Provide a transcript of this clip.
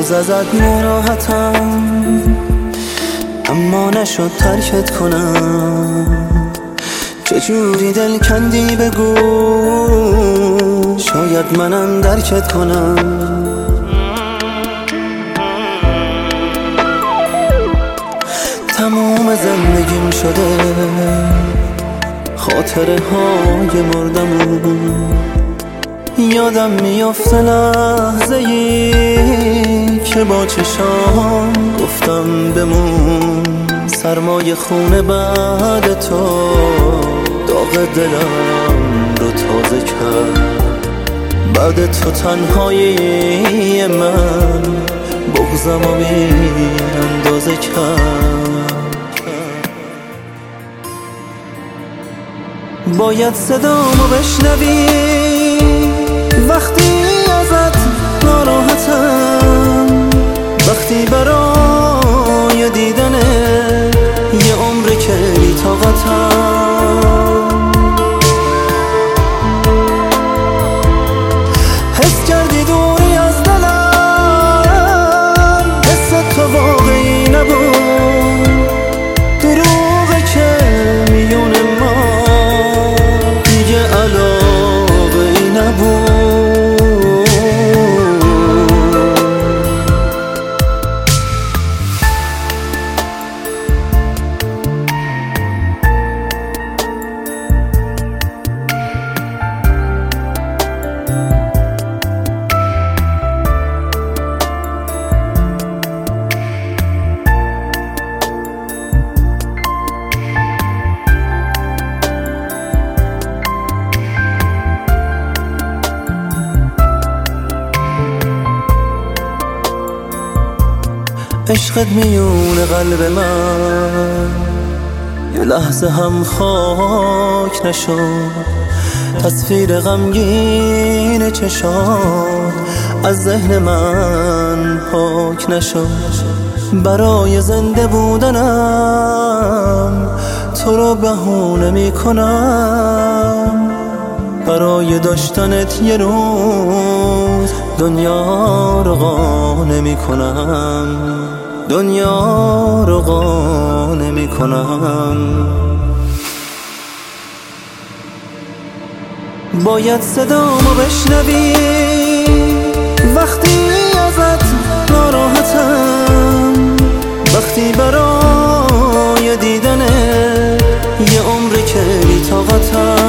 هنوز ازت ناراحتم، اما نشد ترکت کنم. چجوری دل کندی بگو، شاید منم درکت کنم. تموم زندگیم شده خاطره های مردمون، یادم میافته لحظه ای که با چشام گفتم بمون. سرمای خونه بعد تو داغ دلم رو تازه کرد. بعد تو تنهایی من بغضم رو بی اندازه کرد. باید صدامو بشنوی وقتی ازت ناراحتم، وقتی برای دیدن یه عمر که بی طاقتم. حس کردی دوری از دلم، حس تو واقعی نبود. دروغه که میون ما دیگه علاقه ای نبود. عشقت میون قلب من یه لحظه هم خاک نشد. تصویر غمگین چشات از ذهن من پاک نشد. برای زنده بودنم تو رو بهونه میکنم، برای داشتنت یه روز دنیا رو قانع میکنم، دنیا رو قانع میکنم. باید صدامو بشنوی وقتی ازت ناراحتم، وقتی برای دیدن یه عمر که بی طاقتم.